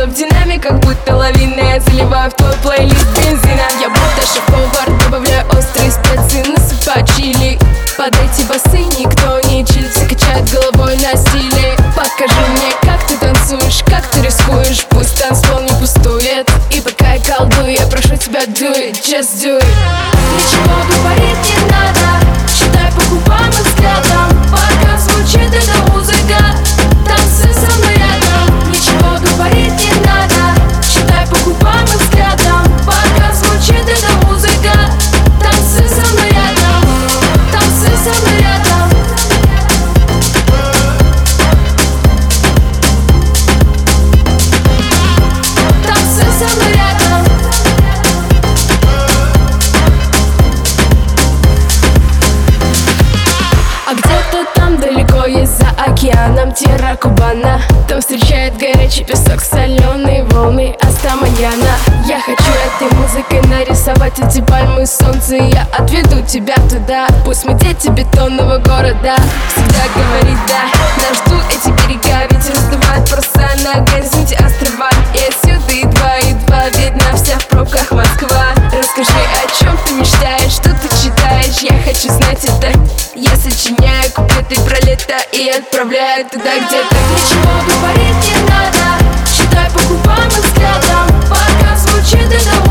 в динамик, как будто лавина. Я заливаю в твой плейлист бензина. Я будто шеф-повар, добавляю острые специи, насыпаю чили. Под эти басы никто не чилит, все качают головой на стиле. Покажи мне, как ты танцуешь, как ты рискуешь, пусть танцпол не пустует. И пока я колдую, я прошу тебя do it, just do it. Ничего говорить не надо, считай по губам и взглядам. Пока звучит эта музыка, танцы со мной рядом. Ничего говорить не надо, считай по губам и взглядам. Пока звучит эта музыка, танцы со мной рядом. Танцы со мной рядом. Танцы со мной рядом. А где-то там далеко есть за океаном Тierra Cubana. Там встречает горячий песок, соленые волны Астаманьяна. Я хочу этой музыкой нарисовать эти пальмы, солнце. Я отведу тебя туда, пусть мы дети бетонного города. Всегда говорит да, нас ждут эти берега. Ветер раздувает паруса на горизонте острова. И отсюда едва видно, вся в пробках Москва. Расскажи, о чем ты мечтаешь, что ты читаешь. Я хочу знать это. Я сочиняю куплеты про лето и отправляю туда, где ты. Ничего говорить не надо, считай по губам и взглядам. Пока звучит это